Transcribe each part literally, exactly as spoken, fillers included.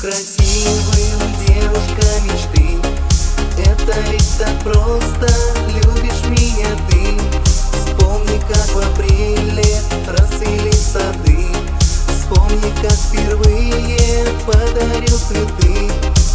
красивым, девушка мечты. Это ведь так просто, любишь меня ты. Вспомни, как в апреле расцвели сады. Вспомни, как впервые подарил цветы.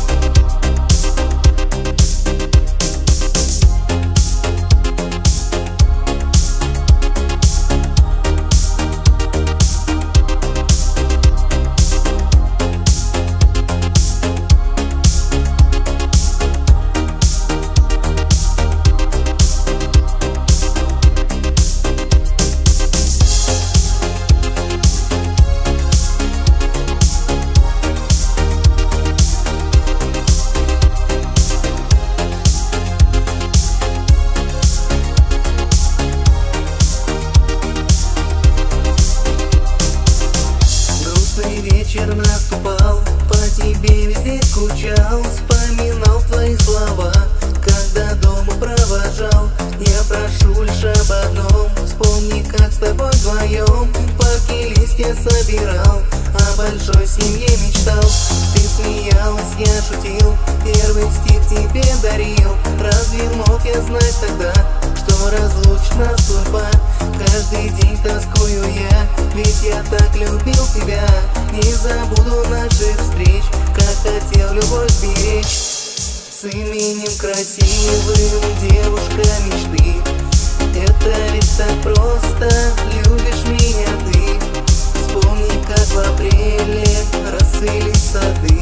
Вечер наступал, по тебе везде скучал, вспоминал твои слова, когда дома провожал. Я прошу лишь об одном, вспомни, как с тобой вдвоем в парке листья собирал, о большой семье мечтал. Ты смеялась, я шутил, первый стих тебе дарил. Разве мог я знать тогда, что разлучна судьба? Каждый день тоскую я, ведь я так любил тебя. Не забуду наших встреч, как хотел любовь беречь. С именем красивым, девушка мечты. Это ведь так просто, любишь меня ты. Вспомни, как в апреле расцвели сады.